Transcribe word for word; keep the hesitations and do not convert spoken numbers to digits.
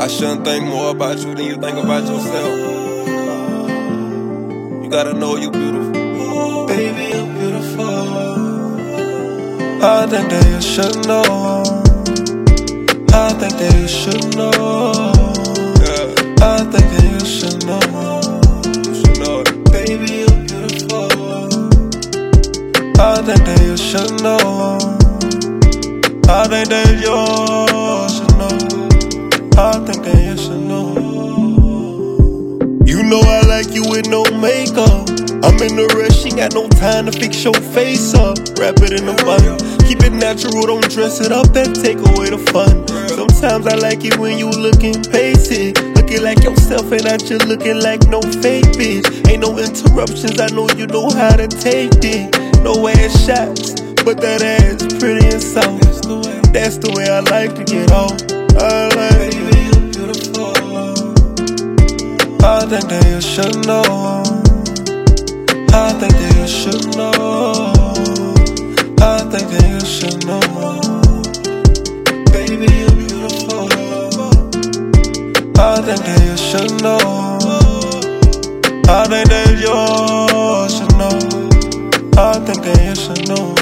I shouldn't think more about you than you think about yourself. You gotta know you beautiful. Baby, you're beautiful. I think that you should know. I think that you should know. Yeah. I think that you should know. You should know it. Baby, you're beautiful. I think that you should know. I think that you should know. I think that you should know. You know I like you with no makeup. I'm in a rush, ain't got no time to fix your face up. Wrap it in a bun, keep it natural, don't dress it up, that take away the fun. Sometimes I like it when you looking basic, looking like yourself and not just looking like no fake bitch. Ain't no interruptions, I know you know how to take it. No ass shots, but that ass pretty and soft. That's the way I like to get off. I like, baby, you're beautiful. I think that you should know. I think that you should know. I think that you should know. Baby, you're beautiful. I think that you should know. I think that you should know. I think that you should know.